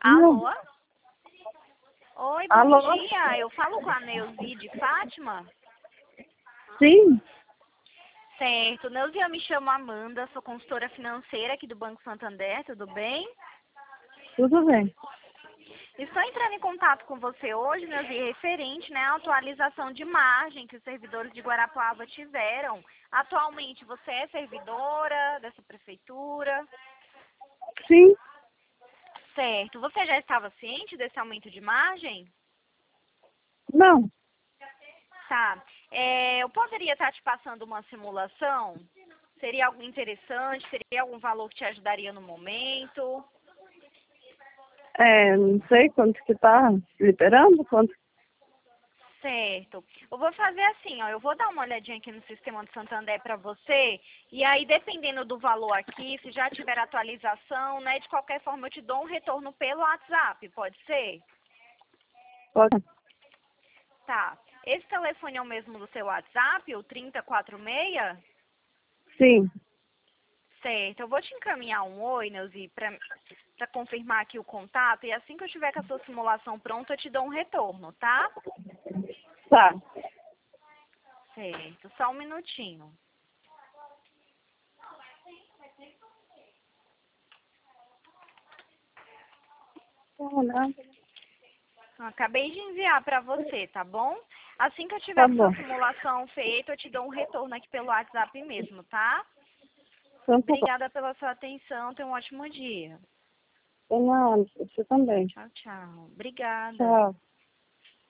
Alô? Oi, bom Alô? dia. Eu falo com a Neuzi de Fátima? Sim, Certo. Neuzi, eu me chamo Amanda, sou consultora financeira aqui do Banco Santander, tudo bem? tudo bem. Estou entrando em contato com você hoje, Neuzi, referente, né, à atualização de margem que os servidores de Guarapuava tiveram. Atualmente, você é servidora dessa prefeitura? Sim, Certo. Você já estava ciente desse aumento de margem? não. Tá. Eu poderia estar te passando uma simulação? Seria algo interessante? Seria algum valor que te ajudaria no momento? Não sei quanto que tá liberando, quanto. Certo. Eu vou fazer assim, ó. Eu vou dar uma olhadinha aqui no sistema do Santander para você. E aí, dependendo do valor aqui, se já tiver atualização, né? De qualquer forma, eu te dou um retorno pelo WhatsApp, pode ser? Pode. Tá. Esse telefone é o mesmo do seu WhatsApp, o 3046? Sim, Certo, eu vou te encaminhar um oi, Neuzi, para confirmar aqui o contato. E assim que eu tiver com a sua simulação pronta, eu te dou um retorno, tá? tá. Certo, só um minutinho. Acabei de enviar para você, tá bom? Assim que eu tiver Tá com a bom. sua simulação feita, eu te dou um retorno aqui pelo WhatsApp mesmo, tá? Então tá bom. Obrigada pela sua atenção, tenha um ótimo dia. Tô na hora, você também. Tchau, tchau. Obrigada. Tchau.